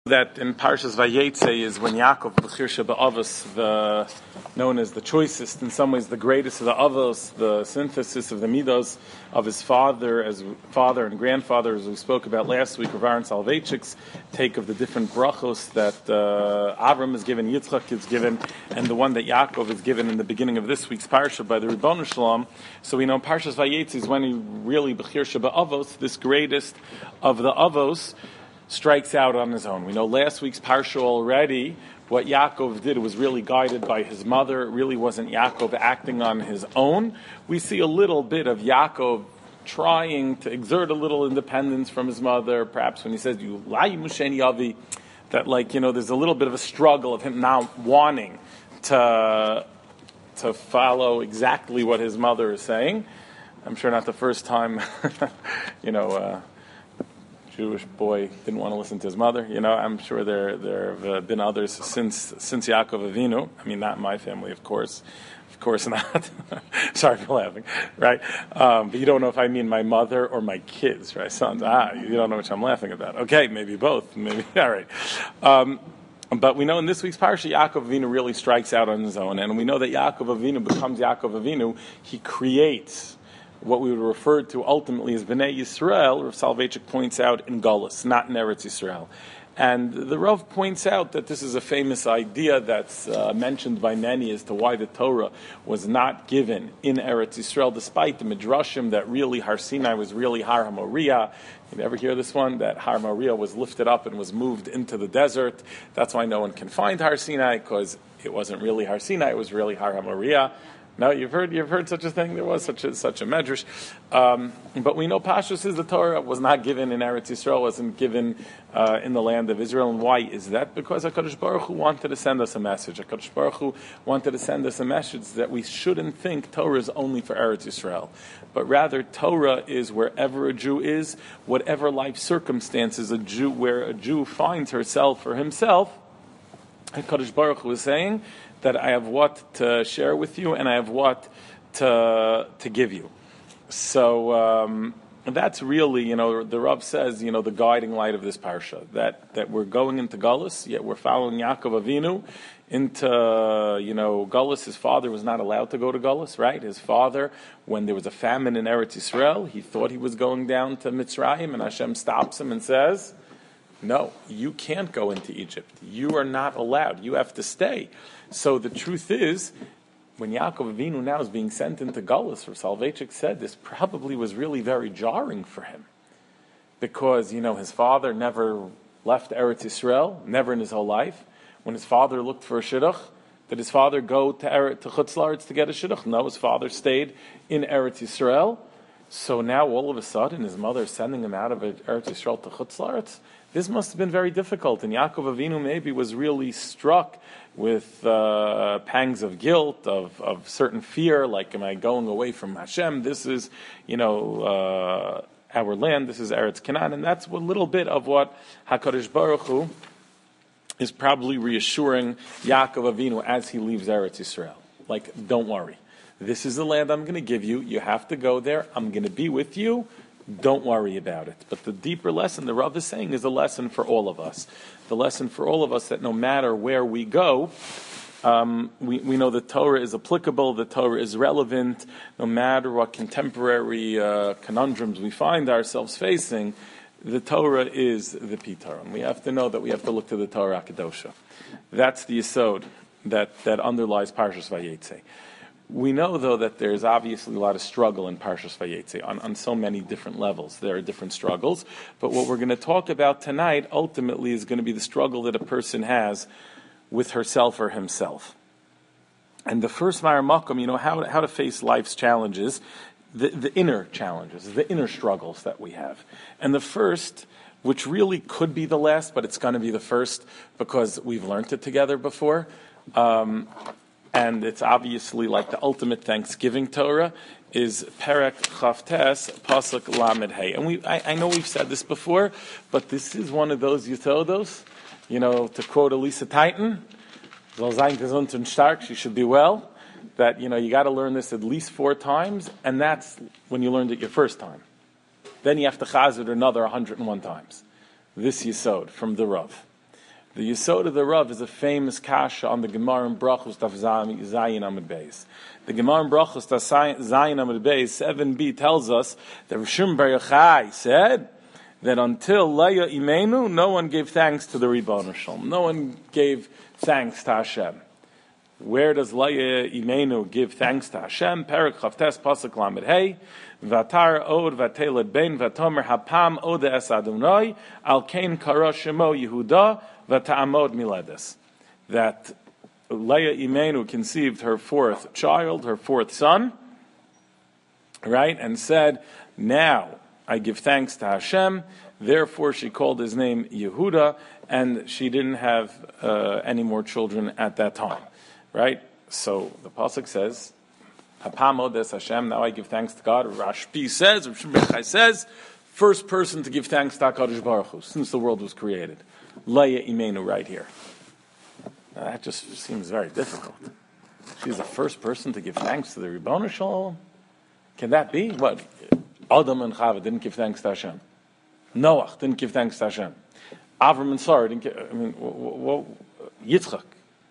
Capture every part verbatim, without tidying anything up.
That in Parshas Vayetze is when Yaakov B'chir Sheba'avos, the known as the choicest, in some ways the greatest of the avos, the synthesis of the midos of his father as father and grandfather, as we spoke about last week. Rav Aaron Soloveitchik's take of the different brachos that uh, Avram is given, Yitzchak is given, and the one that Yaakov is given in the beginning of this week's parsha by the Ribbon Shalom. So we know Parshas Vayetze is when he really B'chir Sheba'avos, this greatest of the avos, strikes out on his own. We know last week's parsha already, what Yaakov did was really guided by his mother. It really wasn't Yaakov acting on his own. We see a little bit of Yaakov trying to exert a little independence from his mother, perhaps when he says, "You lie, Musheni Avi," that like, you know, there's a little bit of a struggle of him now wanting to, to follow exactly what his mother is saying. I'm sure not the first time, you know, uh, Jewish boy didn't want to listen to his mother. You know, I'm sure there there have uh, been others since since Yaakov Avinu. I mean, not my family, of course. Of course not. Sorry for laughing, right? Um, but you don't know if I mean my mother or my kids, right? Sons. Ah, you don't know which I'm laughing about. Okay, maybe both. Maybe all right. Um, but we know in this week's parsha, Yaakov Avinu really strikes out on his own, and we know that Yaakov Avinu becomes Yaakov Avinu. He creates what we would refer to ultimately as Bnei Yisrael. Rav Soloveitchik points out in Galus, not in Eretz Yisrael. And the Rav points out that this is a famous idea that's uh, mentioned by many as to why the Torah was not given in Eretz Yisrael, despite the Midrashim that really Har Sinai was really Har HaMoriah. You ever hear this one? That Har Moriah was lifted up and was moved into the desert. That's why no one can find Har Sinai, because it wasn't really Har Sinai, it was really Har HaMoriah. No, you've heard you've heard such a thing. There was such a such a medrash, um, but we know Pashtus is the Torah was not given in Eretz Yisrael, wasn't given uh, in the land of Israel. And why is that? Because Hakadosh Baruch Hu wanted to send us a message. Hakadosh Baruch Hu wanted to send us a message that we shouldn't think Torah is only for Eretz Yisrael, but rather Torah is wherever a Jew is, whatever life circumstances a Jew where a Jew finds herself or himself. Hakadosh Baruch Hu is saying that I have what to share with you, and I have what to to give you. So um, that's really, you know, the Rav says, you know, the guiding light of this parsha, that that we're going into Galus, yet we're following Yaakov Avinu into, you know, Galus. His father was not allowed to go to Galus, right? His father, when there was a famine in Eretz Yisrael, he thought he was going down to Mitzrayim, and Hashem stops him and says, no, you can't go into Egypt. You are not allowed. You have to stay. So the truth is, when Yaakov Avinu now is being sent into Galus, Rav Soloveitchik said this probably was really very jarring for him. Because, you know, his father never left Eretz Yisrael, never in his whole life. When his father looked for a shidduch, did his father go to, Eretz, to Chutz La'aretz to get a shidduch? No, his father stayed in Eretz Yisrael. So now all of a sudden his mother is sending him out of Eretz Yisrael to Chutz La'aretz. This must have been very difficult, and Yaakov Avinu maybe was really struck with uh, pangs of guilt, of, of certain fear, like, am I going away from Hashem? This is, you know, uh, our land, this is Eretz Canaan, and that's a little bit of what HaKadosh Baruch Hu is probably reassuring Yaakov Avinu as he leaves Eretz Yisrael. Like, don't worry. This is the land I'm going to give you. You have to go there. I'm going to be with you. Don't worry about it. But the deeper lesson the Rav is saying is a lesson for all of us. The lesson for all of us that no matter where we go, um, we, we know the Torah is applicable, the Torah is relevant, no matter what contemporary uh, conundrums we find ourselves facing, the Torah is the Pitaron. We have to know that we have to look to the Torah HaKadosha. That's the yesod that, that underlies Parshas Vayetze. We know, though, that there's obviously a lot of struggle in Parshas Vayetze on, on so many different levels. There are different struggles. But what we're going to talk about tonight ultimately is going to be the struggle that a person has with herself or himself. And the first Ma'ar Makom, you know, how, how to face life's challenges, the, the inner challenges, the inner struggles that we have. And the first, which really could be the last, but it's going to be the first because we've learned it together before, um, and it's obviously like the ultimate Thanksgiving Torah, is Perek Chavtes Pasuk Lamed Hey. And we, I, I know we've said this before, but this is one of those Yitodos, you know, to quote Elisa Titan, soll sein gesund und stark, she should be well, that, you know, you got to learn this at least four times, and that's when you learned it your first time. Then you have to chaz it another one hundred one times. This Yisod from the Rav. The Yesod of the Rav is a famous kasha on the Gemara in Brachos Daf Zayin Amud Beis. The Gemara in Brachos Daf Zayin Amud Beis seven b tells us that Rishon Bar Yochai said that until Leah Imenu, no one gave thanks to the Ribono Shalom. No one gave thanks to Hashem. Where does Leah Imenu give thanks to Hashem? Perek Chavtes Pasuk Lamed Hey, Vatar Od Vateled Ben Vatomer Hapam Od Es Adonai Al Kain Kara Shemo Yehuda Vata'amod Miledes. That Leah Imenu conceived her fourth child, her fourth son, right, and said, now I give thanks to Hashem. Therefore she called his name Yehuda, and she didn't have uh, any more children at that time. Right? So the pasuk says, Hapam Odes Hashem, now I give thanks to God. Rashbi says, Rav Shimon Bar Yochai says, first person to give thanks to HaKadosh Baruch Hu since the world was created. Leah Imenu right here. Now that just seems very difficult. She's the first person to give thanks to the Ribono Shalom. Can that be? What? Adam and Chava didn't give thanks to Hashem. Noach didn't give thanks to Hashem. Avram and Sarah didn't give, I mean, w- w- Yitzchak.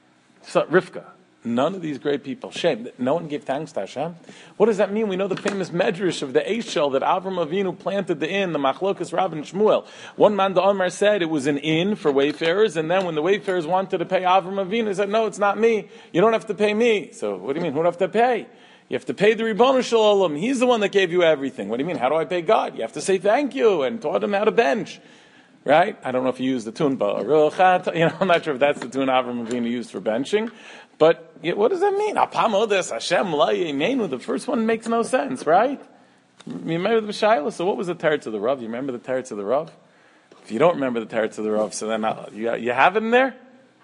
Rivka, none of these great people. Shame, no one gave thanks to Hashem. What does that mean? We know the famous medrash of the Eishel that Avram Avinu planted the inn, the Machlokas Rav and Shmuel. One man, the Omar, said it was an inn for wayfarers, and then when the wayfarers wanted to pay Avram Avinu, he said, no, it's not me. You don't have to pay me. So what do you mean? Who do you have to pay? You have to pay the Ribono Shalom. He's the one that gave you everything. What do you mean? How do I pay God? You have to say thank you, and taught him how to bench. Right? I don't know if you use the tune, but you know, I'm not sure if that's the tune Avram Avinu used for benching. But what does that mean? Apam Odes Hashem Leah Imenu. The first one makes no sense, right? You remember the B'Shaila? So what was the teretz of the Rav? You remember the teretz of the Rav? If you don't remember the teretz of the Rav, so then I'll, you, you have it in there?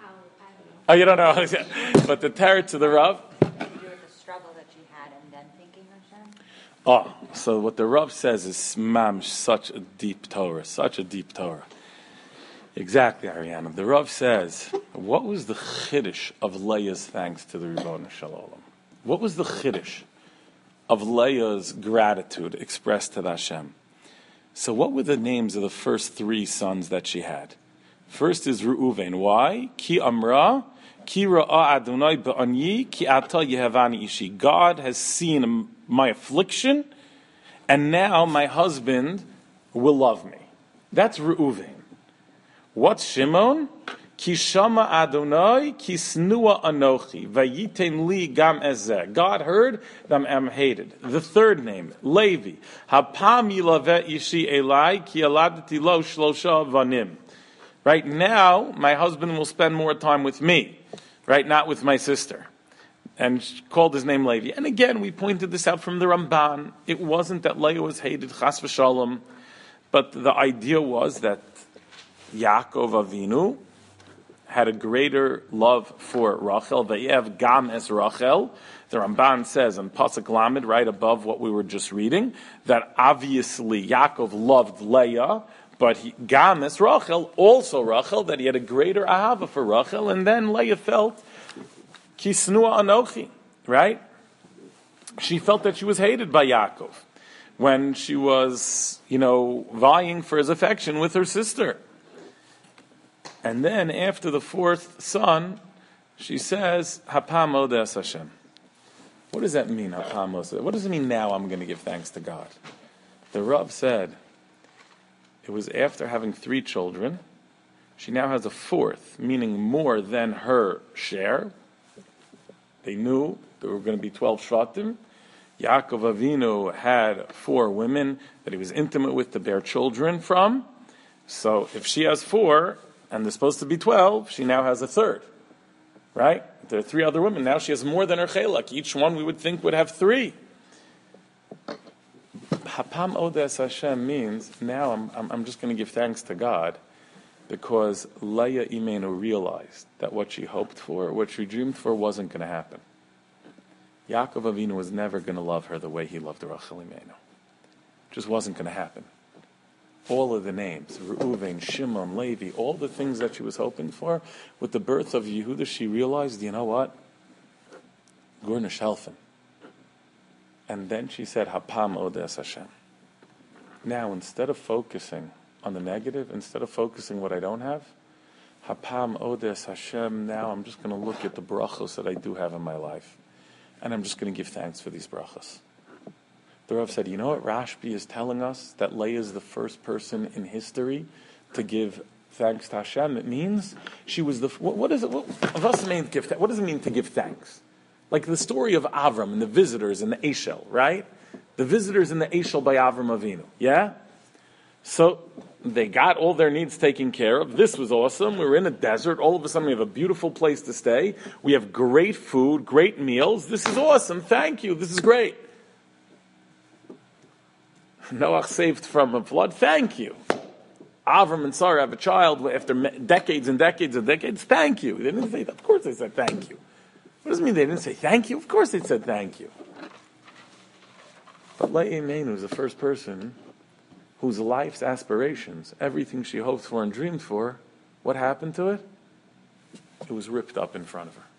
Oh, you don't know. But the teretz of the Rav? The struggle that she had and then thinking Hashem? Oh, so what the Rav says is smam, such a deep Torah, such a deep Torah. Exactly, Ariana. The Rav says, what was the chiddush of Leah's thanks to the Ribono Shalom? What was the chiddush of Leah's gratitude expressed to the Hashem? So what were the names of the first three sons that she had? First is Reuven. Why? Ki Amra, Ki Ra'a Adonai Ba'anyi, Ki Ata Yehavani Ishi. God has seen my affliction, and now my husband will love me. That's Reuven. What's Shimon? Ki Shama Adonai, Ki Snua Anochi, Vayiten Li Gam Ezeh. God heard, them am hated. The third name, Levi. Hapam Yilaveh Ishi Elai, Ki Aladati Lo Shlosha Vanim. Right now, my husband will spend more time with me, right? Not with my sister. And she called his name Levi. And again, we pointed this out from the Ramban. It wasn't that Leah was hated, chas v'shalom, but the idea was that Yaakov Avinu had a greater love for Rachel. Vayev gam es Rachel. The Ramban says in Pasuk Lamed, right above what we were just reading, that obviously Yaakov loved Leah, but he, gam es Rachel, also Rachel, that he had a greater ahava for Rachel, and then Leah felt Ki snua anochi, right? She felt that she was hated by Yaakov when she was, you know, vying for his affection with her sister. And then after the fourth son, she says, Hapam Odes Hashem. What does that mean, Hapam Odes? What does it mean now I'm going to give thanks to God? The Rav said, it was after having three children, she now has a fourth, meaning more than her share. They knew there were going to be twelve Shvatim. Yaakov Avinu had four women that he was intimate with to bear children from. So if she has four, and there's supposed to be twelve, she now has a third. Right? There are three other women. Now she has more than her chelak. Each one we would think would have three. Hapam Odes Hashem means, now I'm, I'm, I'm just going to give thanks to God, because Leah Imenu realized that what she hoped for, what she dreamed for, wasn't going to happen. Yaakov Avinu was never going to love her the way he loved Rachel Imenu. Just wasn't going to happen. All of the names, Reuven, Shimon, Levi, all the things that she was hoping for, with the birth of Yehuda, she realized, you know what? Gurnish helfen. And then she said, Hapam Odes Hashem. Now, instead of focusing on the negative, instead of focusing what I don't have, Hapam Odes Hashem, now I'm just going to look at the brachos that I do have in my life. And I'm just going to give thanks for these brachos. The Rav said, you know what Rashbi is telling us? That Leah is the first person in history to give thanks to Hashem. It means she was the, what, what is it, what, of us mean to give, what does it mean to give thanks? Like the story of Avram and the visitors and the Eshel, right? The visitors in the Eshel by Avram Avinu, yeah? So they got all their needs taken care of. This was awesome. We were in a desert. All of a sudden we have a beautiful place to stay. We have great food, great meals. This is awesome. Thank you. This is great. Noach saved from a flood. Thank you. Avram and Sarah have a child after decades and decades and decades. Thank you. They didn't say that. Of course they said thank you. What does it mean they didn't say thank you? Of course they said thank you. But Leah Imeinu is the first person whose life's aspirations, everything she hoped for and dreamed for, what happened to it? It was ripped up in front of her.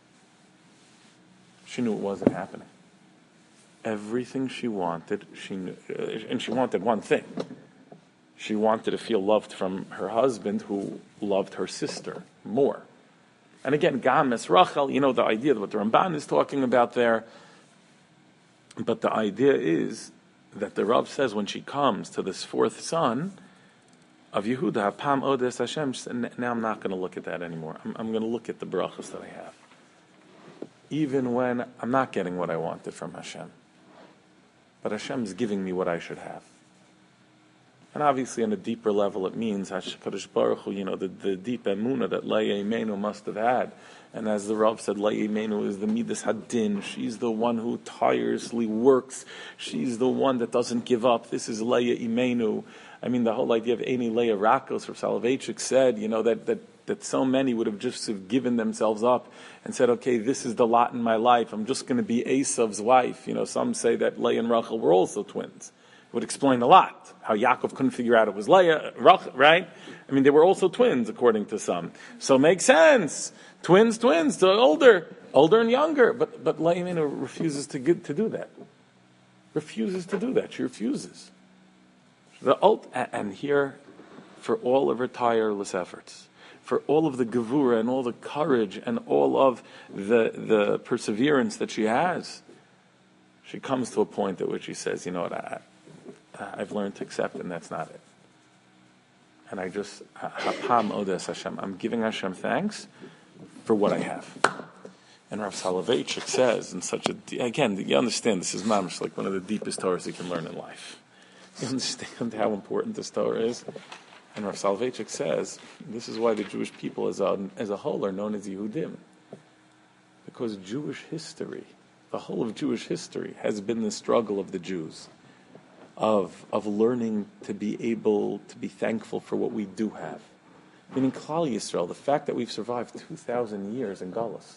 She knew it wasn't happening. Everything she wanted, she knew, and she wanted one thing. She wanted to feel loved from her husband, who loved her sister more. And again, Games, Rachel, you know the idea of what the Ramban is talking about there. But the idea is that the Rav says when she comes to this fourth son of Yehuda, Pam Odes Hashem, she said, now I'm not going to look at that anymore. I'm, I'm going to look at the brachos that I have. Even when I'm not getting what I wanted from Hashem. But Hashem's giving me what I should have. And obviously on a deeper level it means HaKadosh Baruch Hu, you know, the, the deep emunah that Leah Imeinu must have had. And as the Rav said, Leah Imeinu is the Midas Hadin. She's the one who tirelessly works. She's the one that doesn't give up. This is Leah Imeinu. I mean, the whole idea of Eini Leah Rakos, Rav Soloveitchik said, you know, that, that, that so many would have just have given themselves up and said, okay, this is the lot in my life. I'm just going to be Esav's wife. You know, some say that Leah and Rachel were also twins. It would explain a lot. How Yaakov couldn't figure out it was Leah, Rachel, right? I mean, they were also twins, according to some. So it makes sense. Twins, twins, they're older, older and younger. But but Leah Imeinu refuses to get, to do that. Refuses to do that. She refuses. The ult, and here, for all of her tireless efforts, for all of the gevura and all the courage and all of the the perseverance that she has, she comes to a point at which she says, you know what, I, I've learned to accept, and that's not it. And I just, Hapam Odes Hashem, I'm giving Hashem thanks for what I have. And Rav Soloveitchik says, in such a, again, you understand this is mamish, like one of the deepest Torahs you can learn in life. You understand how important this Torah is? And Rav Soloveitchik says, this is why the Jewish people as a, as a whole are known as Yehudim. Because Jewish history, the whole of Jewish history, has been the struggle of the Jews. Of of learning to be able to be thankful for what we do have. Meaning Klal Yisrael, the fact that we've survived two thousand years in Galus.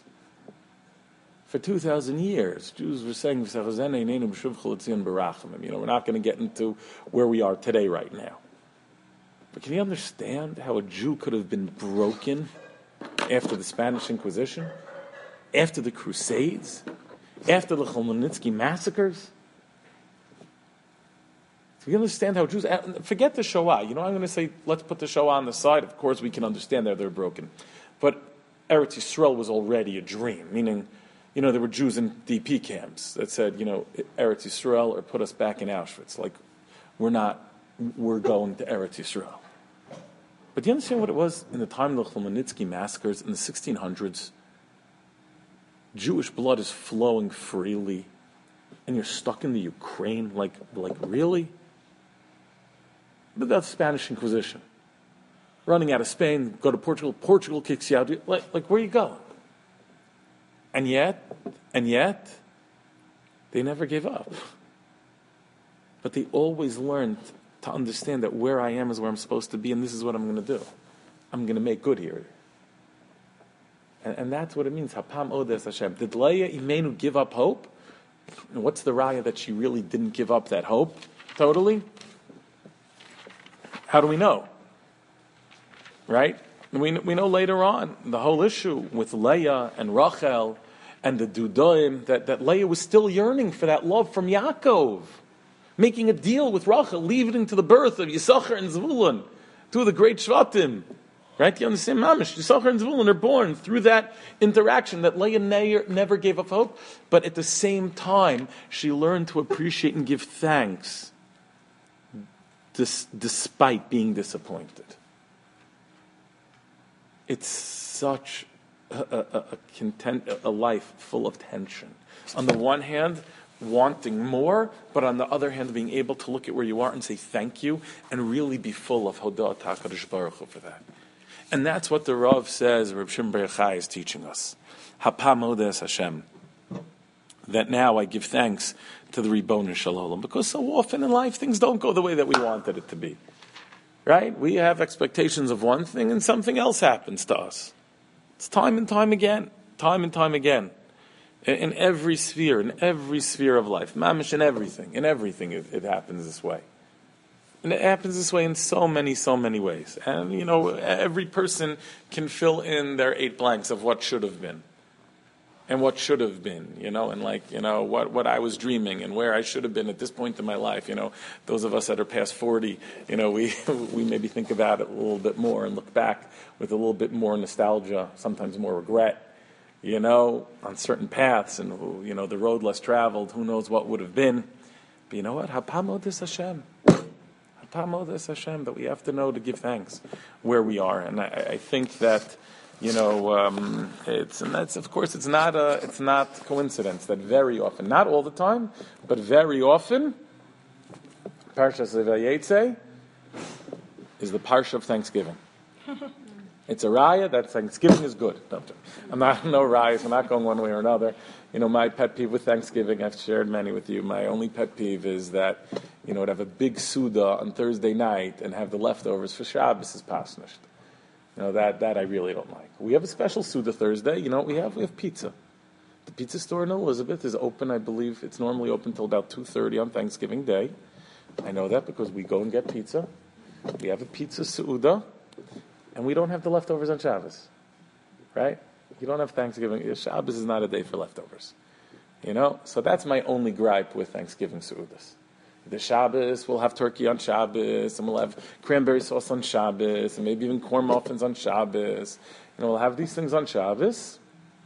For two thousand years, Jews were saying, you know, we're not going to get into where we are today right now. But can you understand how a Jew could have been broken after the Spanish Inquisition? After the Crusades? After the Chmielnicki massacres? So you understand how Jews, forget the Shoah. You know, I'm going to say, let's put the Shoah on the side. Of course, we can understand that they're broken. But Eretz Yisrael was already a dream, meaning, you know, there were Jews in D P camps that said, you know, Eretz Yisrael or put us back in Auschwitz. Like, we're not, we're going to Eretz Yisrael. But do you understand what it was in the time of the Chmielnicki massacres in the sixteen hundreds? Jewish blood is flowing freely, and you're stuck in the Ukraine. Like, like really? But that's Spanish Inquisition. Running out of Spain, go to Portugal. Portugal kicks you out. Like, like where are you going? And yet, and yet, they never gave up. But they always learned to understand that where I am is where I'm supposed to be, and this is what I'm going to do. I'm going to make good here. And, and that's what it means. Hapam Odes Hashem. Did Leah Imeinu give up hope? And what's the raya that she really didn't give up that hope? Totally? How do we know? Right? We we know later on the whole issue with Leah and Rachel and the Dudoim that, that Leah was still yearning for that love from Yaakov, making a deal with Rachel, leading to the birth of Yisachar and Zvulun, two of the great Shvatim. Right? You understand? Mamish, Yisachar and Zvulun are born through that interaction that Leah never, never gave up hope, but at the same time, she learned to appreciate and give thanks dis- despite being disappointed. It's such a, a, a, content, a life full of tension. On the one hand, wanting more, but on the other hand, being able to look at where you are and say thank you, and really be full of Hodah HaKadosh Baruch Hu for that. And that's what the Rav says, Reb Shimon Bar Yochai is teaching us. Hapa Modes Hashem. That now I give thanks to the Ribono Shel Olam, because so often in life things don't go the way that we wanted it to be. Right? We have expectations of one thing and something else happens to us. It's time and time again. Time and time again. In, in every sphere, in every sphere of life. Mamish in everything. In everything it, it happens this way. And it happens this way in so many, so many ways. And, you know, every person can fill in their eight blanks of what should have been. And what should have been, you know, and like, you know, what, what I was dreaming and where I should have been at this point in my life. You know, those of us that are past forty, you know, we we maybe think about it a little bit more and look back with a little bit more nostalgia, sometimes more regret, you know, on certain paths and, you know, the road less traveled, who knows what would have been. But you know what? Hapa Modes Hashem. Hapa Modes Hashem, that we have to know to give thanks where we are. And I, I think that, you know, um, it's and that's of course it's not a it's not coincidence that very often, not all the time, but very often, Parshas Vayetze is the parsha of Thanksgiving. It's a raya that Thanksgiving is good. No, I'm not no rayas. I'm not going one way or another. You know, my pet peeve with Thanksgiving, I've shared many with you. My only pet peeve is that, you know, to have a big Suda on Thursday night and have the leftovers for Shabbos is pasnished. You know, that, that I really don't like. We have a special Suda Thursday. You know what we have? We have pizza. The pizza store in Elizabeth is open, I believe. It's normally open until about two thirty on Thanksgiving Day. I know that because we go and get pizza. We have a pizza Suda, and we don't have the leftovers on Shabbos. Right? You don't have Thanksgiving. Shabbos is not a day for leftovers. You know? So that's my only gripe with Thanksgiving Sudas. The Shabbos, we'll have turkey on Shabbos, and we'll have cranberry sauce on Shabbos, and maybe even corn muffins on Shabbos. And we'll have these things on Shabbos.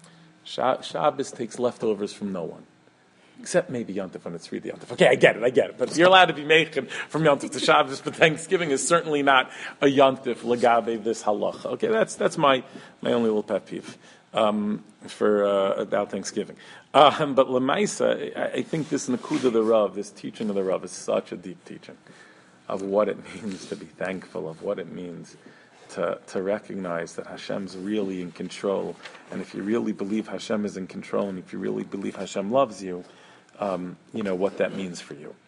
Shabbos takes leftovers from no one. Except maybe Yontif when it's really Yontif. Okay, I get it, I get it. But you're allowed to be making from Yontif to Shabbos, but Thanksgiving is certainly not a Yontif, Lagabe, this halacha. Okay, that's that's my, my only little pet peeve um, for uh, about Thanksgiving. Um, but Lamaisa, I, I think this Nakuda of the Rav, this teaching of the Rav, is such a deep teaching of what it means to be thankful, of what it means to, to recognize that Hashem's really in control. And if you really believe Hashem is in control, and if you really believe Hashem loves you, um, you know what that means for you.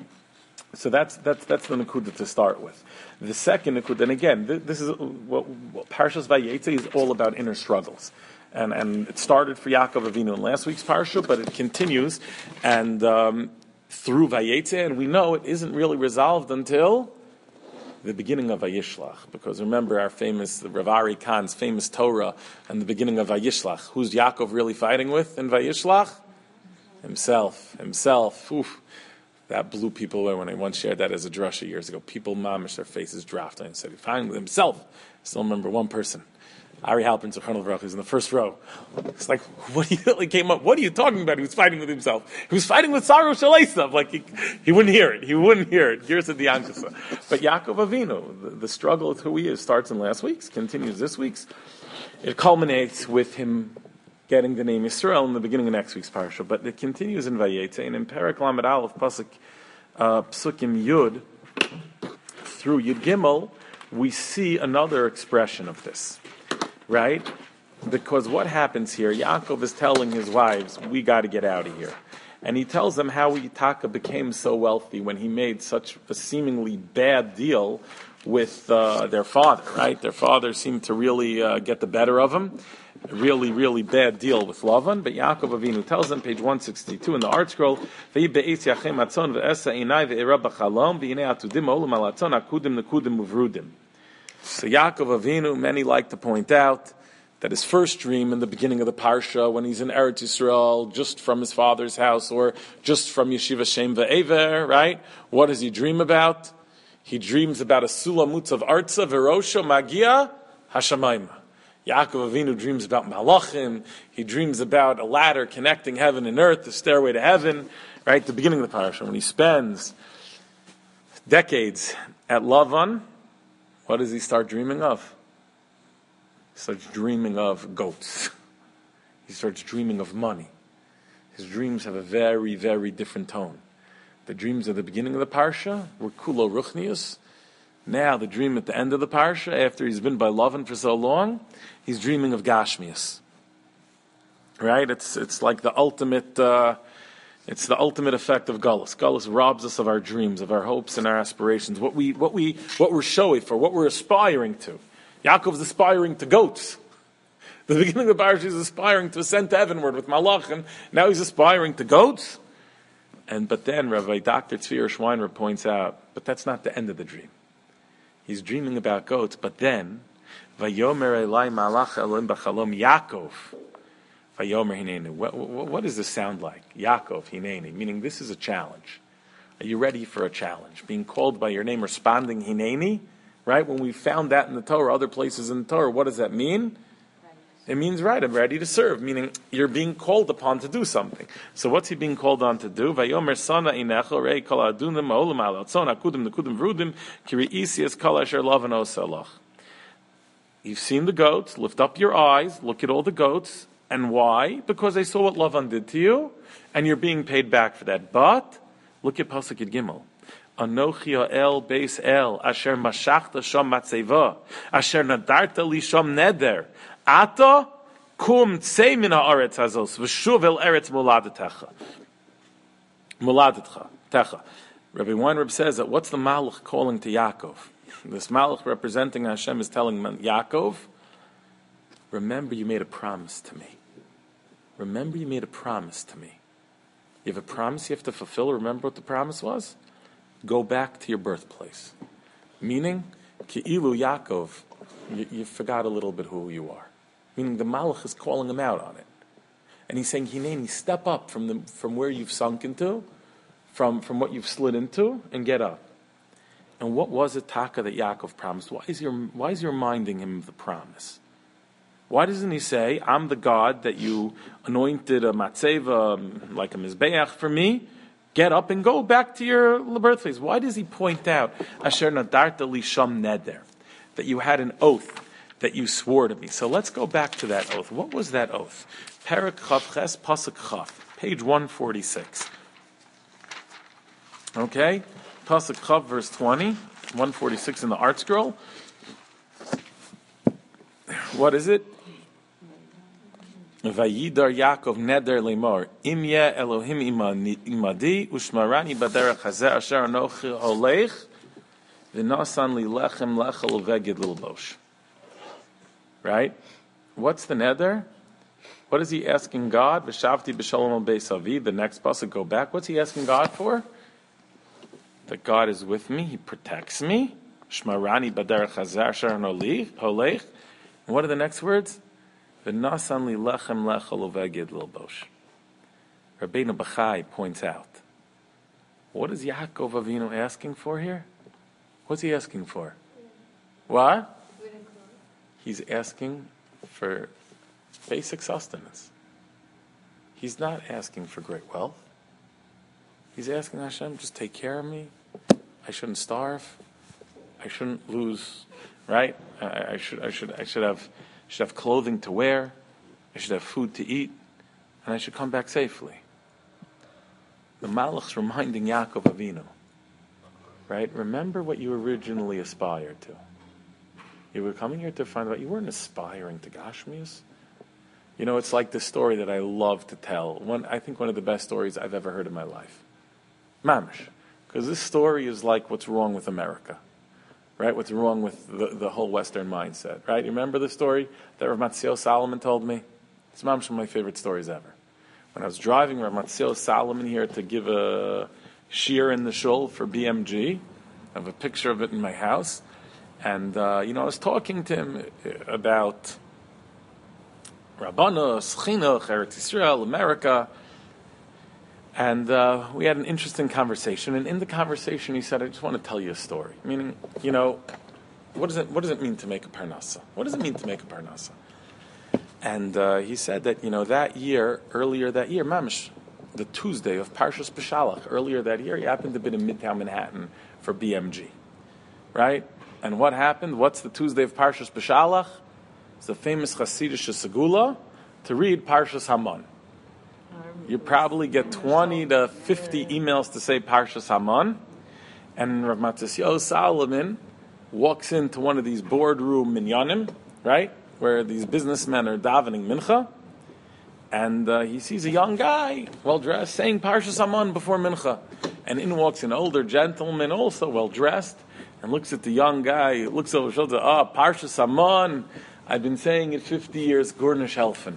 So that's that's that's the Nakuda to start with. The second Nakuda, and again, this, this is what, what Parshas Vayetze is all about, inner struggles. And and it started for Yaakov Avinu in last week's parsha, but it continues and um, through Vayetze, and we know it isn't really resolved until the beginning of Vayishlach. Because remember our famous, Rav Ari Khan's famous Torah and the beginning of Vayishlach. Who's Yaakov really fighting with in Vayishlach? Himself. Himself. Oof. That blew people away when I once shared that as a drasha years ago. People mamish, their faces dropped, and said, he's fighting with himself. I still remember one person. Ari Halpern, Zechron Levrach, who's in the first row. It's like, what he really came up, what are you talking about? He was fighting with himself. He was fighting with Saru Shalesav. Like, he, he wouldn't hear it. He wouldn't hear it. Here's the Diankasa. But Yaakov Avinu, the, the struggle with who he is, starts in last week's, continues this week's. It culminates with him getting the name Yisrael in the beginning of next week's parsha. But it continues in Vayetze, and in Perek Lamed Aleph, Pasuk, uh, Psukim Yud, through Yud Gimel, we see another expression of this. Right? Because what happens here, Yaakov is telling his wives, we got to get out of here. And he tells them how Yitzhak became so wealthy when he made such a seemingly bad deal with uh, their father, right? Their father seemed to really uh, get the better of him. A really, really bad deal with Lavan. But Yaakov Avinu tells them, page one sixty-two in the art scroll, so Yaakov Avinu, many like to point out that his first dream in the beginning of the Parsha, when he's in Eretz Yisrael, just from his father's house, or just from Yeshiva Shem Ve'ever, right? What does he dream about? He dreams about a sulamutz of artza, verosha, magia, Hashamayma. Yaakov Avinu dreams about Malachim. He dreams about a ladder connecting heaven and earth, the stairway to heaven, right at the beginning of the parasha. When he spends decades at Lavan, what does he start dreaming of? He starts dreaming of goats. He starts dreaming of money. His dreams have a very, very different tone. The dreams at the beginning of the parsha were kulo ruchnius. Now the dream at the end of the parsha, after he's been by Lavan for so long, he's dreaming of gashmius. Right? It's it's like the ultimate. Uh, it's the ultimate effect of Gullus. Gullus robs us of our dreams, of our hopes and our aspirations. What we what we what we're showing for, what we're aspiring to. Yaakov's aspiring to goats. The beginning of the parsha is aspiring to ascend to heavenward with malachim. Now he's aspiring to goats. And but then Rabbi Doctor Tzvi Schweiner points out, but that's not the end of the dream. He's dreaming about goats, but then, Vayomer Elai Malach Elohim B'Chalom Yaakov. Vayomer Hineni. What, what, what does this sound like? Yaakov Hineni, meaning this is a challenge. Are you ready for a challenge? Being called by your name, responding Hineni, right? When we found that in the Torah, other places in the Torah, what does that mean? It means, right, I'm ready to serve, meaning you're being called upon to do something. So what's he being called on to do? Vayomer sana inecho rei kol adunim ma'olam al atzon akudim nekudim vrudim kiri isias kol asher lavan osalach. You've seen the goats, lift up your eyes, look at all the goats, and why? Because they saw what Lavan did to you, and you're being paid back for that. But, look at Pasuk Yud Gimel. Anochi ha'el beis el asher mashachta sham matzeva asher nadarta li sham neder Ata kum tzei min haaretz hazos v'shuv el eretz moladetecha. Moladetecha. Techa. Rabbi Weinreb says that what's the Malach calling to Yaakov? This Malach representing Hashem is telling Yaakov, remember you made a promise to me. Remember you made a promise to me. You have a promise you have to fulfill. Remember what the promise was? Go back to your birthplace. Meaning, Ki'ilu Yaakov, you, you forgot a little bit who you are. Meaning the Malach is calling him out on it. And he's saying, Hineni, step up from the from where you've sunk into, from, from what you've slid into, and get up. And what was it, Taka, that Yaakov promised? Why is he, why is he reminding him of the promise? Why doesn't he say, I'm the God that you anointed a matzeva, like a mizbeach for me, get up and go back to your birthplace? Why does he point out, Asher nadarta li sham neder, that you had an oath, that you swore to me? So let's go back to that oath. What was that oath? Perek Chav Ches Pasuk Chav, page one forty-six. Okay, Pasuk Chav, verse twenty, one forty-six in the Art Scroll. What is it? Vayidar Yaakov neder lemor imye Elohim imadi ushmarani baderech hazeh asher anochi holech v'nasan li lechem lechel uvegid lilbosh. Right? What's the neder? What is he asking God? V'shavti b'shalom al beis avi. The next pasuk, go back. What's he asking God for? That God is with me. He protects me. Shmarani baderech hazeh asher anochi holech. And what are the next words? V'nasan li lechem lechel uvegid lilbosh. Rabbeinu Bachai points out, what is Yaakov Avinu asking for here? What's he asking for? What? He's asking for basic sustenance. He's not asking for great wealth. He's asking Hashem, just take care of me. I shouldn't starve. I shouldn't lose, right? I, I should, I should, I should have, should have clothing to wear. I should have food to eat, and I should come back safely. The Malach's reminding Yaakov Avinu, right? Remember what you originally aspired to. You were coming here to find out you weren't aspiring to Gashmius. You know, it's like this story that I love to tell. One, I think one of the best stories I've ever heard in my life. Mamish. Because this story is like what's wrong with America. Right? What's wrong with the, the whole Western mindset. Right? You remember the story that Rav Matzio Solomon told me? It's mamish one of my favorite stories ever. When I was driving Rav Matzio Solomon here to give a shiur in the shul for B M G, I have a picture of it in my house. And, uh, you know, I was talking to him about Rabbanos, Chinuch, Eretz Yisrael, America. And uh, we had an interesting conversation. And in the conversation, he said, I just want to tell you a story. Meaning, you know, What does it What does it mean to make a parnasa? What does it mean to make a parnasa? And uh, he said that, you know, that year, earlier that year, mamish, the Tuesday of Parshas Beshalach, earlier that year, he happened to be in Midtown Manhattan for B M G, right? And what happened? What's the Tuesday of Parshas Beshalach? It's the famous Hasidic Segula to read Parshas Haman. You probably get twenty to fifty emails to say Parshas Haman, and Rav Matisyahu Salomon walks into one of these boardroom minyanim, right, where these businessmen are davening mincha, and uh, he sees a young guy, well-dressed, saying Parshas Haman before mincha. And in walks an older gentleman, also well-dressed, and looks at the young guy, looks over his shoulder, ah, oh, Parshas Haman, I've been saying it fifty years, Gurnish Helfen.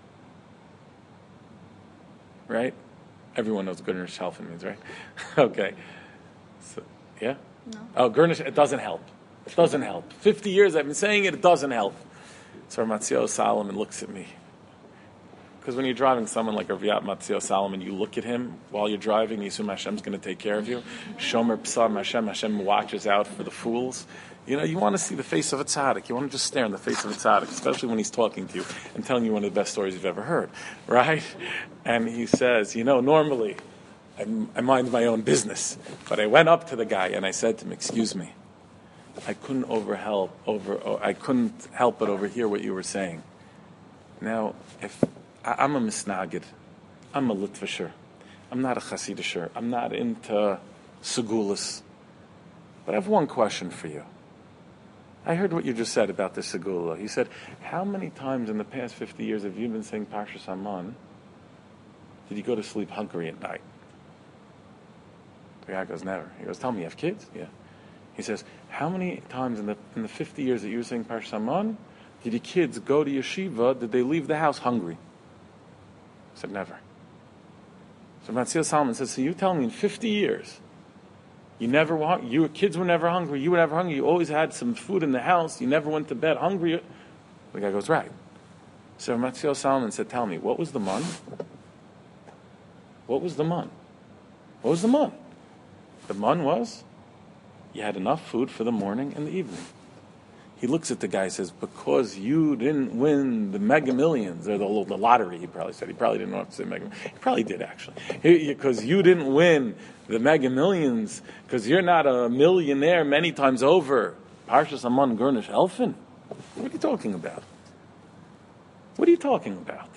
Right? Everyone knows what Gurnish Helfen means, right? Okay. So, yeah? No. Oh, Gurnish, it doesn't help. It doesn't help. fifty years I've been saying it, it doesn't help. So Matzio Solomon looks at me. Because when you're driving someone like Rav Matzio Solomon, you look at him while you're driving, you assume Hashem's going to take care of you. Shomer Psam Hashem, Hashem watches out for the fools. You know, you want to see the face of a tzaddik. You want to just stare in the face of a tzaddik, especially when he's talking to you and telling you one of the best stories you've ever heard, right? And he says, you know, normally I, I mind my own business, but I went up to the guy and I said to him, excuse me, I couldn't over help over oh, I couldn't help but overhear what you were saying. Now, if I, I'm a misnagid, I'm a Litvisher, I'm not a Chasidisher, I'm not into segulas, but I have one question for you. I heard what you just said about the segula. He said, how many times in the past fifty years have you been saying Parshas Haman? Did you go to sleep hungry at night? The guy goes, never. He goes, tell me, you have kids? Yeah. He says, how many times in the in the fifty years that you were saying Parshas Haman, did your kids go to yeshiva, did they leave the house hungry? I said, never. So Matzio Solomon says, so you tell me in fifty years, you never were, your kids were never hungry, you were never hungry, you always had some food in the house, you never went to bed hungry. The guy goes, right. So Matzio Solomon said, tell me, what was the mun? What was the mun? What was the mun? The mun was, you had enough food for the morning and the evening. He looks at the guy and says, because you didn't win the mega millions, or the, the lottery, he probably said. He probably didn't know what to say mega. He probably did, actually. Because you didn't win the mega millions, because you're not a millionaire many times over. Parshas Haman Gurnish Helfen? What are you talking about? What are you talking about?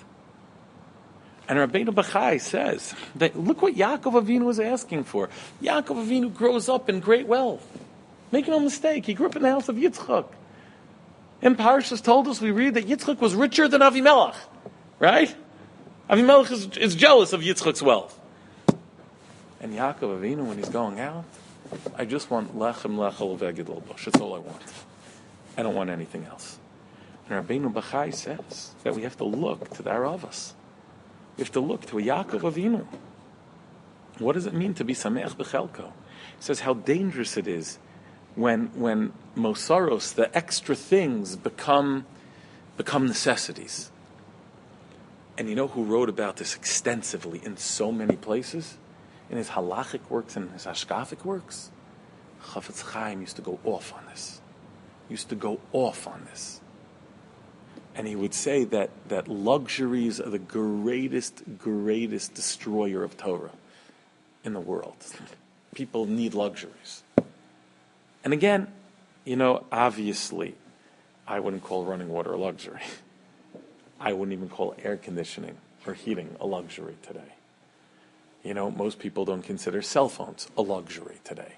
And Rabbeinu Bachai says, that, look what Yaakov Avinu was asking for. Yaakov Avinu grows up in great wealth. Make no mistake, he grew up in the house of Yitzchak. In Parshas told us, we read that Yitzchak was richer than Avimelech, right? Avimelech is, is jealous of Yitzchak's wealth. And Yaakov Avinu, when he's going out, I just want lechem lechel vegedol bosh. That's all I want. I don't want anything else. And Rabbeinu Bachai says that we have to look to the Aravas. We have to look to a Yaakov Avinu. What does it mean to be Sameach B'chelko? He says how dangerous it is when when mosaros, the extra things, become become necessities. And you know who wrote about this extensively in so many places? In his halachic works and his hashkafic works? Chafetz Chaim used to go off on this. Used to go off on this. And he would say that, that luxuries are the greatest, greatest destroyer of Torah in the world. People need luxuries. And again, you know, obviously, I wouldn't call running water a luxury. I wouldn't even call air conditioning or heating a luxury today. You know, most people don't consider cell phones a luxury today.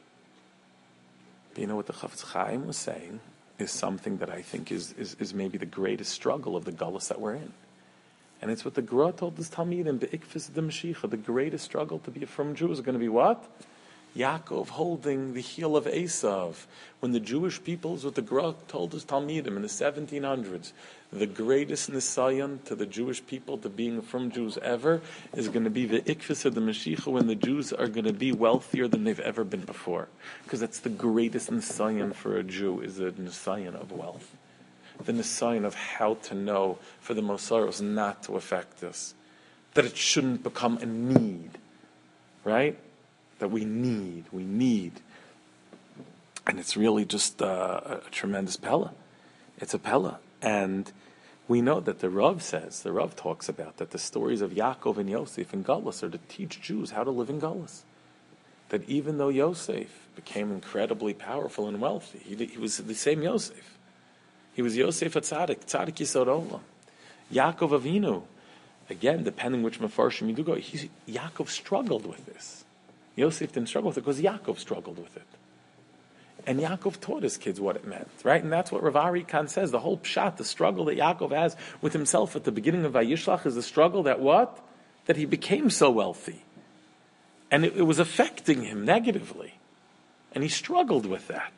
But you know what the Chafetz Chaim was saying is something that I think is, is, is maybe the greatest struggle of the Gullus that we're in. And it's what the Gra told this Talmidim, Be'ikfis de Mashiach, the greatest struggle to be a frum Jew is going to be what? Yaakov holding the heel of Esav. When the Jewish peoples, what the Gra told his Talmidim in the seventeen hundreds, the greatest nisayon to the Jewish people to being from Jews ever is going to be the ikfis of the Mashiach, when the Jews are going to be wealthier than they've ever been before. Because that's the greatest nisayon for a Jew, is the nisayon of wealth. The nisayon of how to know for the mosaros not to affect us. That it shouldn't become a need. Right? That we need, we need. And it's really just uh, a tremendous pella. It's a pella. And we know that the Rav says, the Rav talks about that the stories of Yaakov and Yosef and Galus are to teach Jews how to live in Galus. That even though Yosef became incredibly powerful and wealthy, he, he was the same Yosef. He was Yosef a tzaddik, tzaddik yisod olam. Yaakov Avinu, again, depending which Mefarshim you do go, he, Yaakov struggled with this. Yosef didn't struggle with it because Yaakov struggled with it. And Yaakov taught his kids what it meant, right? And that's what Rav Ari Khan says. The whole pshat, the struggle that Yaakov has with himself at the beginning of Vayishlach is the struggle that what? That he became so wealthy. And it, it was affecting him negatively. And he struggled with that.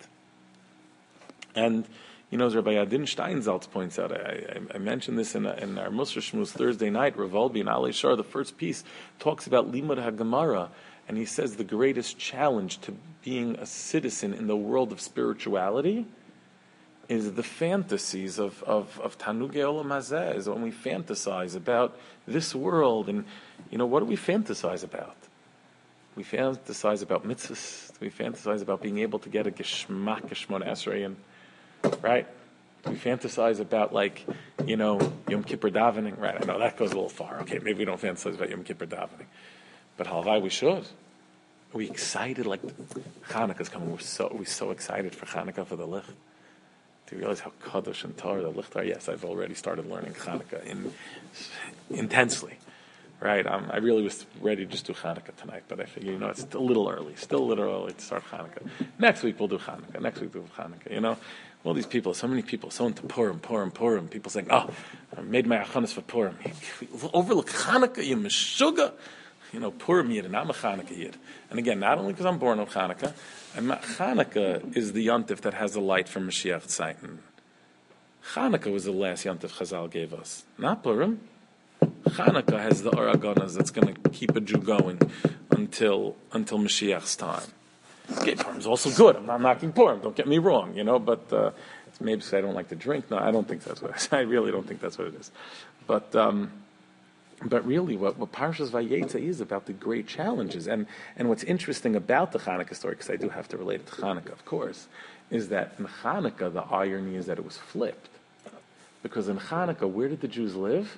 And, you know, as Rabbi Adin Steinsaltz points out, I, I, I mentioned this in, a, in our Musar Shmuz Thursday night, Rav Olbi and Ali Shar, the first piece, talks about Limud HaGemara. And he says the greatest challenge to being a citizen in the world of spirituality is the fantasies of, of, of Tanugei Olam Hazeh, is when we fantasize about this world. And, you know, what do we fantasize about? We fantasize about mitzvahs. We fantasize about being able to get a geshmak, geshmon esrei, and right? We fantasize about, like, you know, Yom Kippur davening. Right, I know that goes a little far. Okay, maybe we don't fantasize about Yom Kippur davening. But halvai, we should. Are we excited? Like, Hanukkah's coming. We're so we're so excited for Hanukkah, for the licht. Do you realize how kadosh and tar the licht are? Yes, I've already started learning Hanukkah in, intensely. Right? Um, I really was ready to just do Hanukkah tonight, but I figure, you know, it's a little early. Still a little early to start Hanukkah. Next week we'll do Hanukkah. Next week we'll do Hanukkah. You know, all these people, so many people, so into Purim, Purim, Purim. People saying, "Oh, I made my achanas for Purim." Overlook Hanukkah, you meshuga. You know, Purim Yid, and I'm a Chanukah Yid. And again, not only because I'm born on Chanukah, and Chanukah is the yontif that has the light from Mashiach Tzaitin. Chanukah was the last yontif Chazal gave us, not Purim. Chanukah has the Or HaGanas that's going to keep a Jew going until until Mashiach's time. Okay, Purim's also good. I'm not knocking Purim. Don't get me wrong, you know. But uh, it's maybe because I don't like to drink. No, I don't think that's what it is. I really don't think that's what it is. But um, but really, what, what Parshas Vayetze is about the great challenges, and and what's interesting about the Chanukah story, because I do have to relate it to Chanukah, of course, is that in Chanukah the irony is that it was flipped, because in Chanukah, where did the Jews live?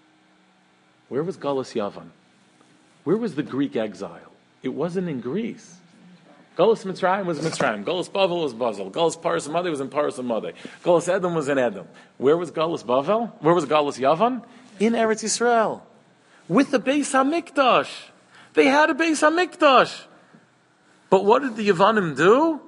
Where was Galus Yavan? Where was the Greek exile? It wasn't in Greece. Galus Mitzrayim was Mitzrayim. Galus Bavel was Bavel. Galus Paras Hamadi was in Paras Hamadi. Galus Edom was in Edom. Where was Galus Bavel? Where was Galus Yavan? In Eretz Yisrael. With the Beis HaMikdash. They had a Beis HaMikdash. But what did the Yavanim do?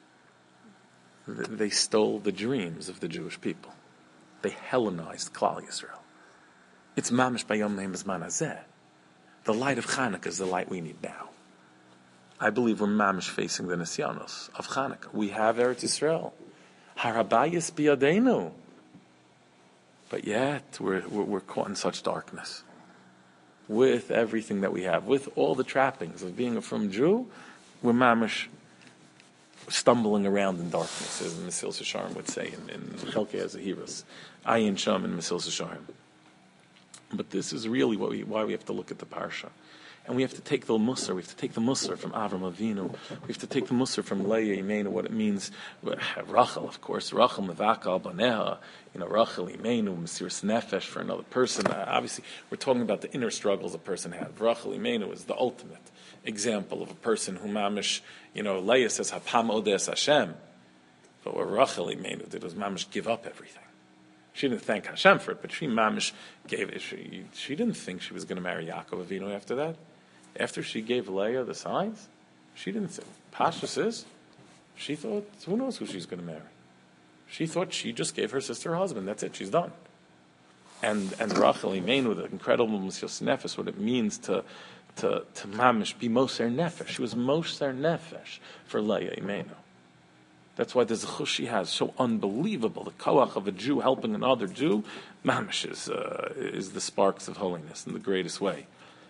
They stole the dreams of the Jewish people. They Hellenized Klal Yisrael. It's mamish bayom neim b'zman hazeh. The light of Chanukah is the light we need now. I believe we're mamish facing the nisyanos of Chanukah. We have Eretz Yisrael. Harabayis biyadenu. But yet, we're, we're, we're caught in such darkness. With everything that we have, with all the trappings of being a frum Jew, we're mamish stumbling around in darkness, as Mesil Sesharim would say in, in Chelkei Azahiras. Ayin Sham in Mesil Sesharim. But this is really what we, why we have to look at the Parsha. And we have to take the Musar, we have to take the Musar from Avram Avinu, we have to take the Musar from Leah Imenu, what it means, Rachel, of course, Rachel Mevakal Baneha, you know, Rachel Imenu, Mesiras Nefesh for another person. Uh, obviously, we're talking about the inner struggles a person had. Rachel Imenu is the ultimate example of a person who mamish, you know, Leah says, Hapam Odes Hashem. But what Rachel Imenu did was mamish give up everything. She didn't thank Hashem for it, but she mamish gave it. She, she didn't think she was going to marry Yaakov Avinu after that. After she gave Leah the signs, she didn't think. Pashtus is, she thought, who knows who she's going to marry? She thought she just gave her sister her husband. That's it. She's done. And and Rachel Imenu, the incredible Mesiras Nefesh, what it means to to to mamish be Moser Nefesh. She was Moser Nefesh for Leah Imenu. That's why the zechus she has, so unbelievable. The koach of a Jew helping another Jew, mamish is, uh, is the sparks of holiness in the greatest way.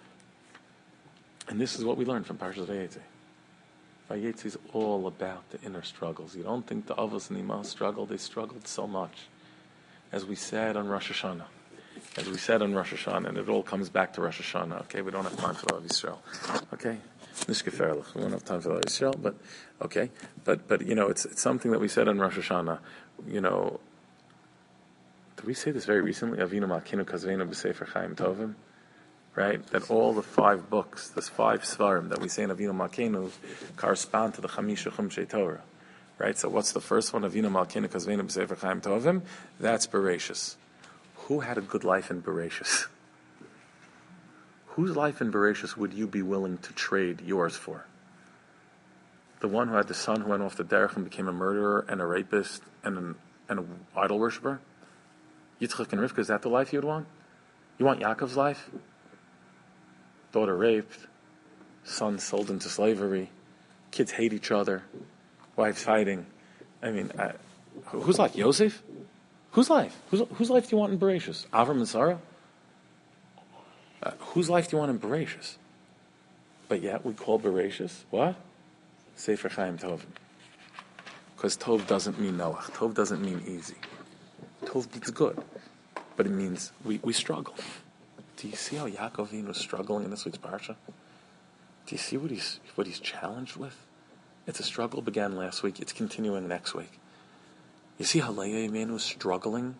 And this is what we learn from Parshas Vayetze. Vayetze is all about the inner struggles. You don't think the Avos and Imah struggled? They struggled so much. As we said on Rosh Hashanah. As we said on Rosh Hashanah, and it all comes back to Rosh Hashanah. Okay, we don't have time for Av Yisrael. Okay? Nishkeferlich. We don't have time for that, Yisrael, but okay. But but you know, it's it's something that we said on Rosh Hashanah. You know, did we say this very recently? Avinu Malkeinu Kazveinu B'Sefer Chaim Tovim, right? That all the five books, this five svarim that we say in Avinu Malkeinu, correspond to the Chamisha Chumshei Torah, right? So what's the first one? Avinu Malkeinu Kazveinu B'Sefer Chaim Tovim. That's Bereshis. Who had a good life in Bereshis? Whose life in Bereshis would you be willing to trade yours for? The one who had the son who went off the derech and became a murderer and a rapist and an, and an idol worshiper? Yitzchak and Rivka, is that the life you would want? You want Yaakov's life? Daughter raped, son sold into slavery, kids hate each other, wives fighting. I mean, I, whose life? Yosef? Whose life? Whose, whose life do you want in Bereshis? Avram and Sarah? Uh, whose life do you want in Bereshis? But yet we call Bereshis what? Sefer Chaim Tovim. Because Tov doesn't mean Noach. Tov doesn't mean easy. Tov means good. But it means we, we struggle. Do you see how Yaakov Avinu was struggling in this week's parsha? Do you see what he's what he's challenged with? It's a struggle began last week. It's continuing next week. You see how Leah Imenu was struggling?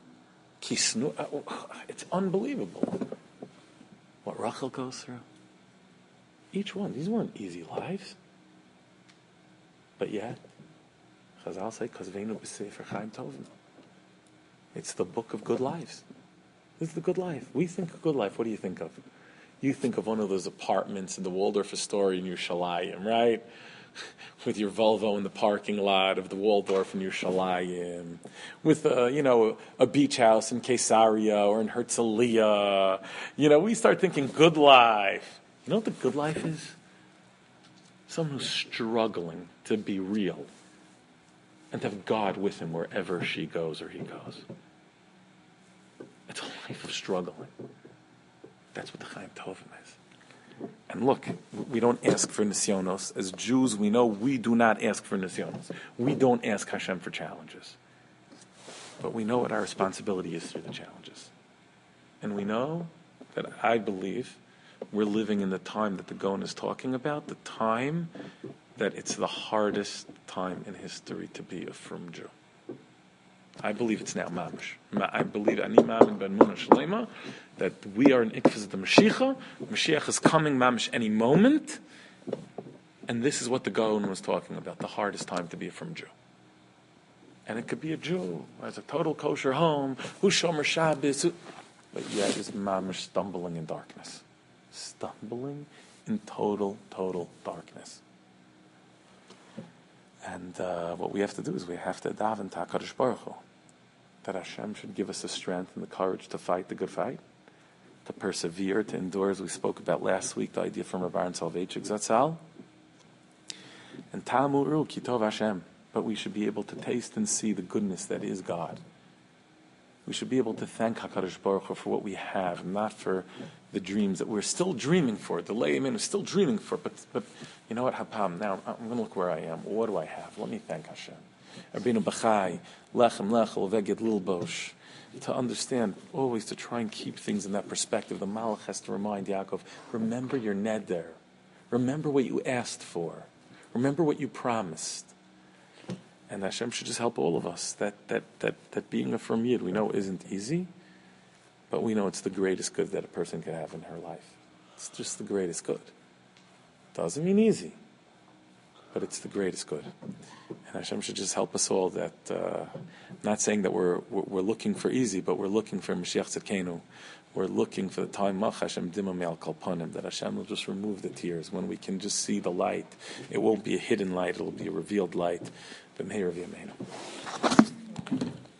It's unbelievable what Rachel goes through. Each one, these weren't easy lives. But yet, Chazal say, Kazveinu b'Sefer Chaim Tovim. It's the book of good lives. This is the good life. We think of good life. What do you think of? You think of one of those apartments in the Waldorf Astoria in Yerushalayim, right? With your Volvo in the parking lot of the Waldorf in Yerushalayim, with a, you know, a beach house in Caesarea or in Herzliya. You know, we start thinking good life. You know what the good life is? Someone who's struggling to be real and to have God with him wherever she goes or he goes. It's a life of struggling. That's what the Chaim Tovim is. And look, we don't ask for nisyonos. As Jews, we know we do not ask for nisyonos. We don't ask Hashem for challenges. But we know what our responsibility is through the challenges. And we know that I believe we're living in the time that the Gaon is talking about, the time that it's the hardest time in history to be a firm Jew. I believe it's now mamish. I believe ani mamin ben muna shlema that we are in ikfas of the Mashiach. Mashiach is coming mamish any moment, and this is what the Gaon was talking about: the hardest time to be a firm Jew. And it could be a Jew who has a total kosher home, who's shomer Shabbos, who, but yet is mamish stumbling in darkness, stumbling in total, total darkness. And uh, what we have to do is we have to daven to HaKadosh Baruch Hu, that Hashem should give us the strength and the courage to fight the good fight, to persevere, to endure, as we spoke about last week, the idea from Rabbi Aaron Soloveitchik Zatzal. And Ta'amuru Kitov Hashem, but we should be able to taste and see the goodness that is God. We should be able to thank HaKadosh Baruch Hu for what we have, not for the dreams that we're still dreaming for. The Le'emin is still dreaming for, but but you know what, Hapam, now I'm going to look where I am. What do I have? Let me thank Hashem. Rabbeinu Bachai, Lechem Lechel, Veged Lilbosh. To understand, always to try and keep things in that perspective. The Malach has to remind Yaakov, remember your neder. Remember what you asked for. Remember what you promised. And Hashem should just help all of us. That that that that being a firm Yid, we know isn't easy, but we know it's the greatest good that a person can have in her life. It's just the greatest good. Doesn't mean easy, but it's the greatest good. And Hashem should just help us all. That uh, not saying that we're, we're we're looking for easy, but we're looking for Mashiach Tzidkenu. We're looking for the time Mach Hashem Dima Me'al Kalpanim, that Hashem will just remove the tears when we can just see the light. It won't be a hidden light; it will be a revealed light. B'meir v'yameinu.